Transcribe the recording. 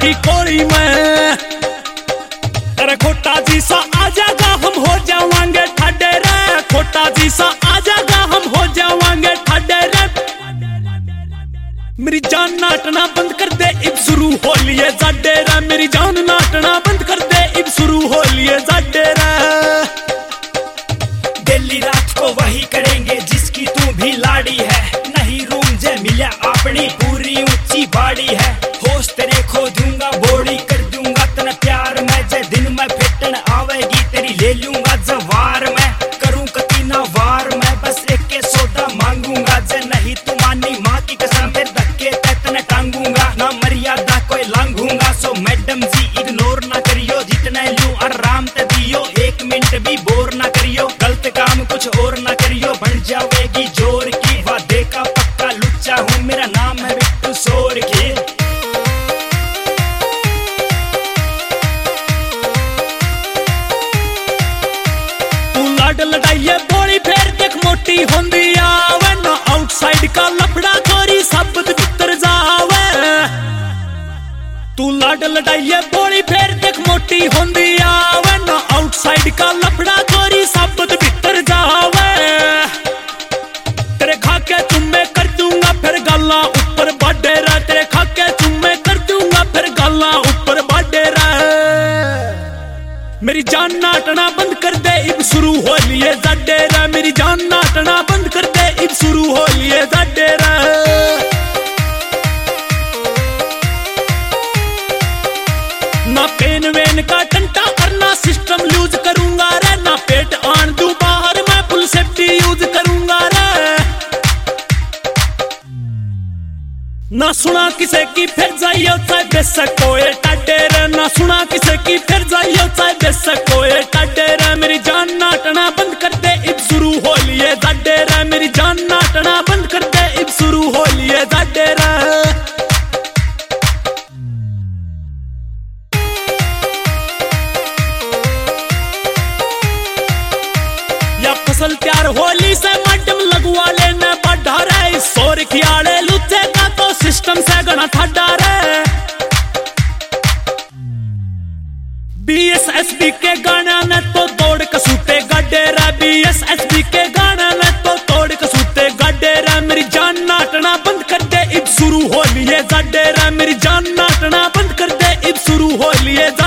की कोड़ी में। अरे खोटा जी सा आ जाएगा हम हो जावांगे ठाडे रे, खोटा जी सा आ जाएगा हम हो जावांगे ठाडे रे। मेरी जान नाटना बंद कर दे इब शुरू हो लिए जाडे रे, मेरी जान नाटना बंद कर दे इब शुरू हो लिए जाडे रे। दिल्ली रात को वही करेंगे जिसकी तू भी लाड़ी है, नहीं रूम जे मिला अपनी पूरी ऊंची बाड़ी है। होश तेरे खो दूंगा बोड़ी कर दूंगा तने प्यार में, जे दिन में फिटन आवेगी तेरी ले लूंगा जवार में। करूं कती ना वार मैं बस एक के सौदा मांगूंगा, जे नहीं तू मानी माँ की कसम फिर धक्के तने टांगूंगा। ना मर्यादा कोई लांघूंगा, सो मैडम जी इग्नोर ना करियो, जितने लूं आराम ते दियो, एक मिनट भी बोर ना करियो। गलत काम कुछ और ना करियो, बन जावेगी जोर की, वादे का पक्का लुच्चा हूँ, मेरा नाम है बिट्टू सोर की। तू लाड लड़ाइए बोली फेर देख मोटी होंदी आवे, ना आउटसाइड का लफड़ा खोरी सबद भीतर जावे। तू लाड लड़ाइए बोली फेर देख मोटी होंदी आवे, ना आउटसाइड का लफड़ा खोरी सबद भीतर जावे। तेरे खाके चुम्मे कर दूंगा फिर गाला ऊपर बाडे रे, तेरे खाके चुम्मे कर दूंगा फिर गाला ऊपर बाडे रे। मेरी जान नाटना बंद कर दे इब शुरू हो लिए जाडे रे, मेरी जान नाटना बंद कर दे इब शुरू हो लिए जाडे रे। ना पेन वेन का टंटा करना सिस्टम यूज करूंगा रे, ना पेट आन दूं बाहर मैं फुल सेफ्टी यूज करूंगा रे। ना सुना किसे की फिर जाइयो चाहे बेशक कोई टाडे रे, ना सुना किसे की फिर जाइयो चाहे बेशक कोई टाडे रे। मेरी जान नाटना बंद कर दे इब शुरू हो लिए जाडे रे, मेरी जान नाटना बंद कर दे इब शुरू हो लिए जाडे रे। फसल प्यार होली से मैडम लगवा लेने बढ़ा रे, सोर खियाड़े लुच्चे का तो सिस्टम से गना ठाडा रे। BSSB के गाना ने तो तोड़ कसूते गाडे रे, BSSB के गाना ने तो तोड़ कसूते गाडे रे। मेरी जान नाटना बंद कर दे इब शुरू हो लिए जाडे रे, मेरी जान नाटना बंद कर दे इब शुरू हो लिए।